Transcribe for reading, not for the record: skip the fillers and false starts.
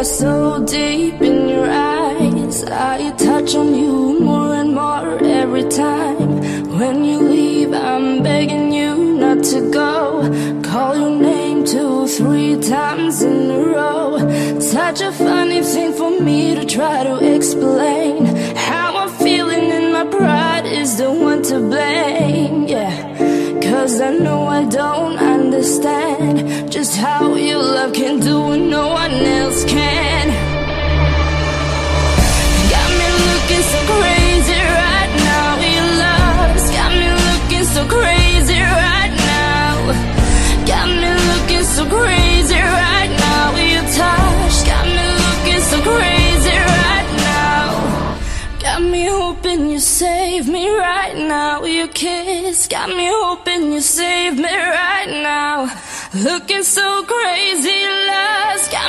are so deep in your eyes. I touch on you more and more every time. When you leave, I'm begging you not to go. Call your name 2, 3 times in a row. Such a funny thing for me to try to explain. How I'm feeling and my pride is the one to blame, yeah. Cause I know I don't understand just how your love can do what no one else can. Got me looking so crazy right now. Your love's got me looking so crazy right now. Got me looking so crazy right now. Your touch got me looking so crazy right now. Got me hoping you save me right now. Your kiss got me hoping you save me right now. Looking so crazy, love's got